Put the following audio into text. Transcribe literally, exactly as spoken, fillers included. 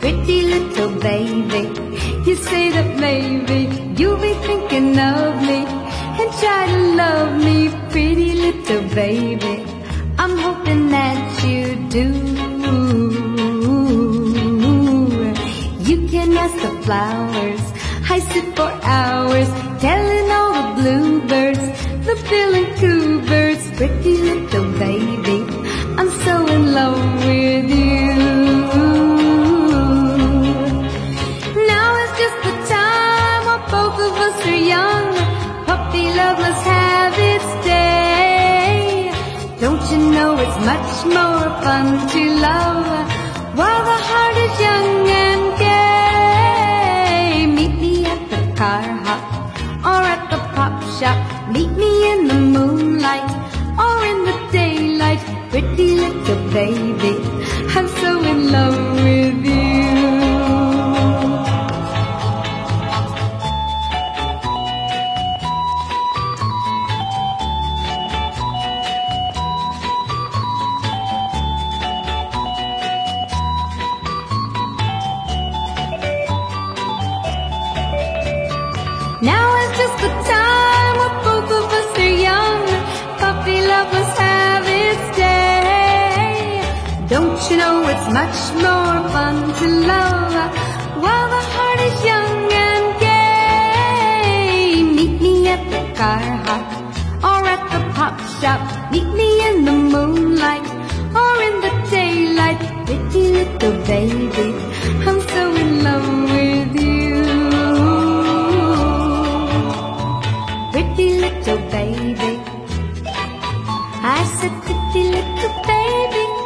pretty little baby. You say that maybe you'll be thinking of me and try to love me, pretty little baby. I'm hoping that you do. You can ask the flowers, I sit for hours telling all the bluebirds, the bill and coo birds, pretty little baby, I'm so in love with you. Now is just the time when both of us are young, puppy love must have its day. Don't you know it's much more fun to love while the heart is young and gay. Meet me at the car hop or at the pop shop, meet me in the moonlight or in the daylight, pretty little baby, I'm so in love with you. Now is just the time when both of us are young, puppy love must have its day. Don't you know it's much more fun to love while the heart is young and gay. Meet me at the car hop or at the pop shop, meet me in the moonlight or in the daylight, pretty little baby, I'm so in love with you. Pretty little baby, I said pretty little baby,